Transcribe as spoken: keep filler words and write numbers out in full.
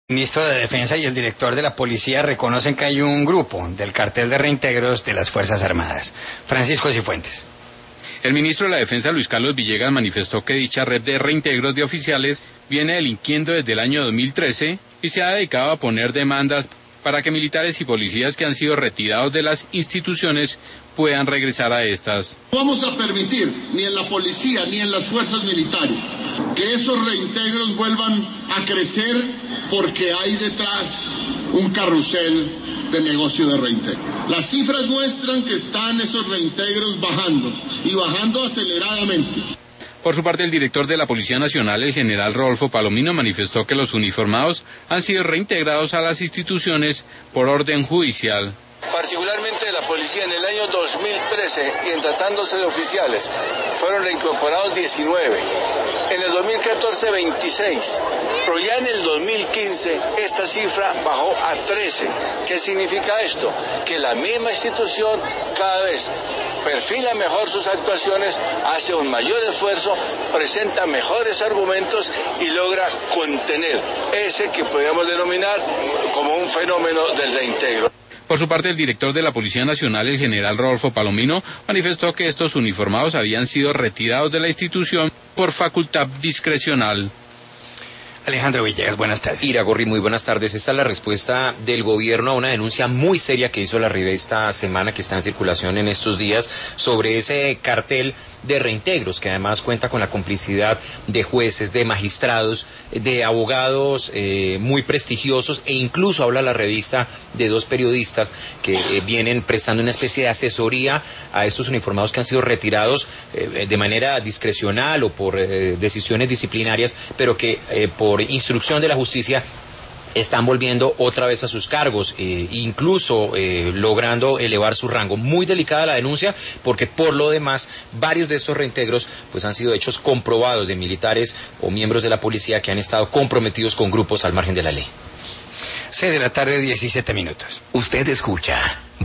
El ministro de Defensa y el director de la policía reconocen que hay un grupo del cartel de reintegros de las Fuerzas Armadas. Francisco Cifuentes. El ministro de la Defensa, Luis Carlos Villegas, manifestó que dicha red de reintegros de oficiales viene delinquiendo desde el año dos mil trece y se ha dedicado a poner demandas para que militares y policías que han sido retirados de las instituciones puedan regresar a estas. No vamos a permitir, ni en la policía ni en las fuerzas militares, que esos reintegros vuelvan a crecer porque hay detrás un carrusel de negocio de reintegro. Las cifras muestran que están esos reintegros bajando y bajando aceleradamente. Por su parte, el director de la Policía Nacional, el general Rodolfo Palomino, manifestó que los uniformados han sido reintegrados a las instituciones por orden judicial. Particularmente de la policía, en el año dos mil trece, y en tratándose de oficiales, fueron reincorporados diecinueve. En el dos mil catorce, veintiséis. Pero ya en el dos mil quince, esta cifra bajó a trece. ¿Qué significa esto? Que la misma institución cada vez perfila mejor sus actuaciones, hace un mayor esfuerzo, presenta mejores argumentos y logra contener ese que podríamos denominar como un fenómeno del reintegro. Por su parte, el director de la Policía Nacional, el general Rodolfo Palomino, manifestó que estos uniformados habían sido retirados de la institución por facultad discrecional. Alejandro Villegas, buenas tardes. Iragorri, muy buenas tardes. Esta es la respuesta del gobierno a una denuncia muy seria que hizo la Rive esta semana, que está en circulación en estos días, sobre ese cartel de reintegros, que además cuenta con la complicidad de jueces, de magistrados, de abogados eh, muy prestigiosos, e incluso habla la revista de dos periodistas que eh, vienen prestando una especie de asesoría a estos uniformados que han sido retirados eh, de manera discrecional o por eh, decisiones disciplinarias, pero que eh, por instrucción de la justicia están volviendo otra vez a sus cargos, eh, incluso eh, logrando elevar su rango. Muy delicada la denuncia, porque por lo demás varios de estos reintegros pues han sido hechos comprobados de militares o miembros de la policía que han estado comprometidos con grupos al margen de la ley. seis de la tarde, diecisiete minutos. Usted escucha